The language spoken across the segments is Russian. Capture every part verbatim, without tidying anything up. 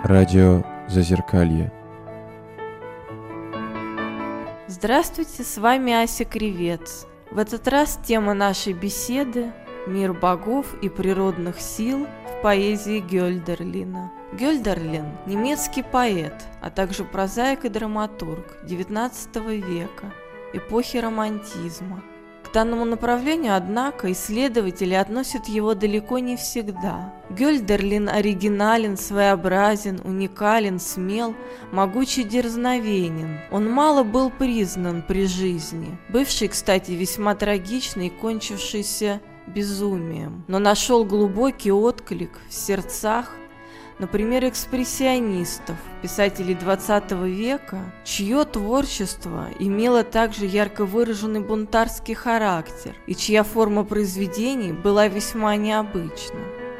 Радио Зазеркалье. Здравствуйте, с вами Ася Кривец. В этот раз тема нашей беседы – мир богов и природных сил в поэзии Гёльдерлина. Гёльдерлин – немецкий поэт, а также прозаик и драматург девятнадцатого века, эпохи романтизма. К данному направлению, однако, исследователи относят его далеко не всегда. Гёльдерлин оригинален, своеобразен, уникален, смел, могучий, дерзновенен. Он мало был признан при жизни, бывший, кстати, весьма трагичный и кончившийся безумием, но нашел глубокий отклик в сердцах, например, экспрессионистов, писателей двадцатого века, чье творчество имело также ярко выраженный бунтарский характер и чья форма произведений была весьма необычна.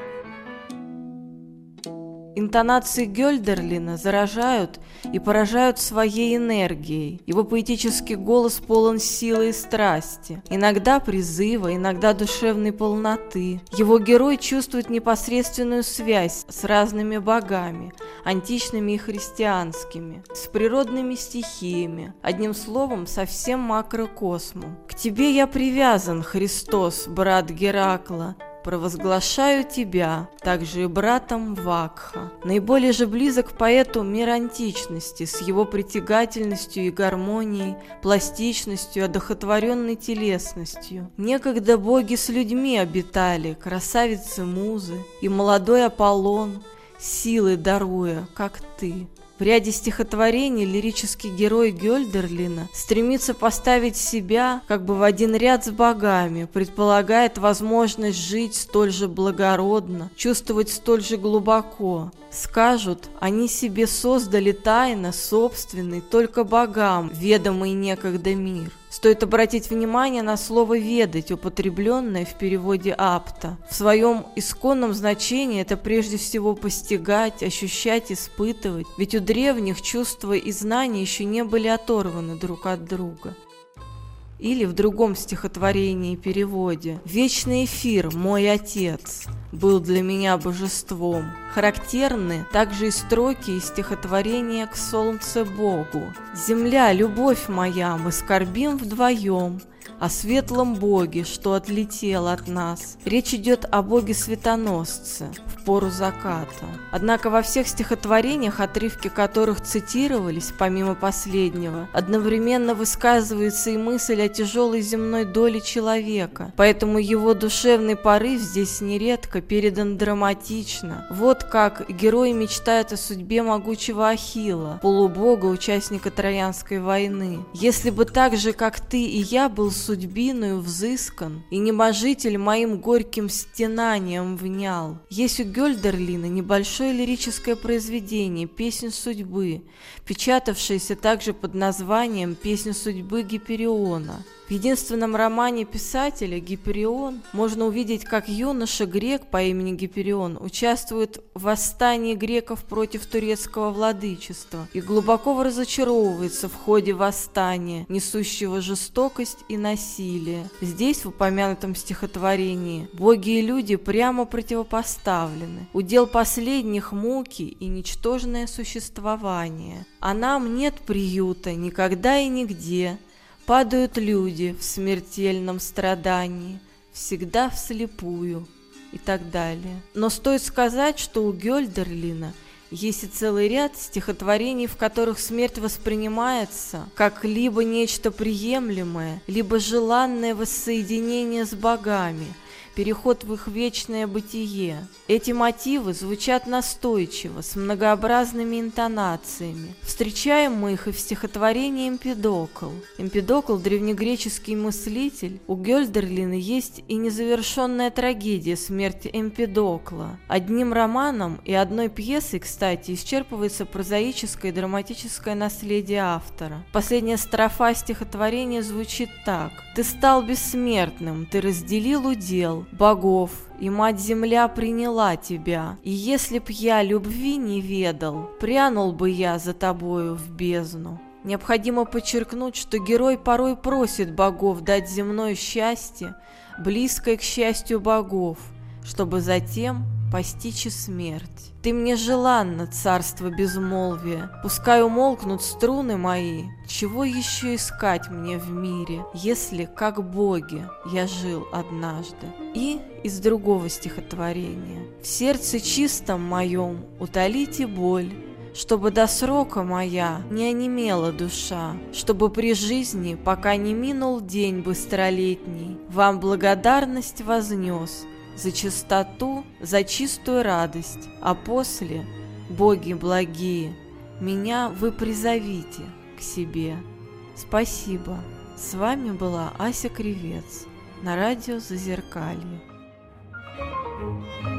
Интонации Гёльдерлина заражают и поражают своей энергией. Его поэтический голос полон силы и страсти, иногда призыва, иногда душевной полноты. Его герой чувствует непосредственную связь с разными богами, античными и христианскими, с природными стихиями, одним словом, со всем макрокосмом. «К тебе я привязан, Христос, брат Геракла, провозглашаю тебя, также и братом Вакха». Наиболее же близок поэту мир античности с его притягательностью и гармонией, пластичностью, одухотворенной телесностью. Некогда боги с людьми обитали, красавицы-музы и молодой Аполлон, силы даруя, как ты. В ряде стихотворений лирический герой Гёльдерлина стремится поставить себя как бы в один ряд с богами, предполагает возможность жить столь же благородно, чувствовать столь же глубоко. Скажут, они себе создали тайно собственный, только богам ведомый некогда мир. Стоит обратить внимание на слово «ведать», употребленное в переводе Апта. В своем исконном значении это прежде всего постигать, ощущать, испытывать, ведь у древних чувства и знания еще не были оторваны друг от друга. Или в другом стихотворении и переводе «Вечный эфир, мой отец, был для меня божеством». Характерны также и строки из стихотворения «К солнцу Богу». «Земля, любовь моя, мы скорбим вдвоем о светлом боге, что отлетел от нас». Речь идет о боге-светоносце в пору заката. Однако во всех стихотворениях, отрывки которых цитировались, помимо последнего, одновременно высказывается и мысль о тяжелой земной доле человека, поэтому его душевный порыв здесь нередко передан драматично. Вот как герои мечтают о судьбе могучего Ахилла, полубога, участника Троянской войны. «Если бы так же, как ты и я, был судьбиною взыскан, и небожитель моим горьким стенанием внял». Есть у Гёльдерлина небольшое лирическое произведение «Песнь судьбы», печатавшееся также под названием «Песнь судьбы Гипериона». В единственном романе писателя «Гиперион» можно увидеть, как юноша-грек по имени Гиперион участвует в восстании греков против турецкого владычества и глубоко разочаровывается в ходе восстания, несущего жестокость и насилие. Здесь, в упомянутом стихотворении, боги и люди прямо противопоставлены. Удел последних муки и ничтожное существование. А нам нет приюта никогда и нигде. Падают люди в смертельном страдании, всегда вслепую и так далее. Но стоит сказать, что у Гёльдерлина есть и целый ряд стихотворений, в которых смерть воспринимается как либо нечто приемлемое, либо желанное воссоединение с богами, переход в их вечное бытие. Эти мотивы звучат настойчиво, с многообразными интонациями. Встречаем мы их и в стихотворении «Эмпидокл». Эмпидокл – древнегреческий мыслитель. У Гёльдерлина есть и незавершенная трагедия смерти Эмпидокла. Одним романом и одной пьесой, кстати, исчерпывается прозаическое и драматическое наследие автора. Последняя строфа стихотворения звучит так: «Ты стал бессмертным, ты разделил удел богов, и мать-земля приняла тебя. И если б я любви не ведал, прянул бы я за тобою в бездну». Необходимо подчеркнуть, что герой порой просит богов дать земное счастье, близкое к счастью богов, чтобы затем постичь и смерть. Ты мне желанна, царство безмолвия, пускай умолкнут струны мои. Чего еще искать мне в мире, если, как боги, я жил однажды? И из другого стихотворения. В сердце чистом моем утолите боль, чтобы до срока моя не онемела душа, чтобы при жизни, пока не минул день быстролетний, вам благодарность вознес за чистоту, за чистую радость, а после, боги благие, меня вы призовите к себе. Спасибо. С вами была Ася Кривец на радио Зазеркалье.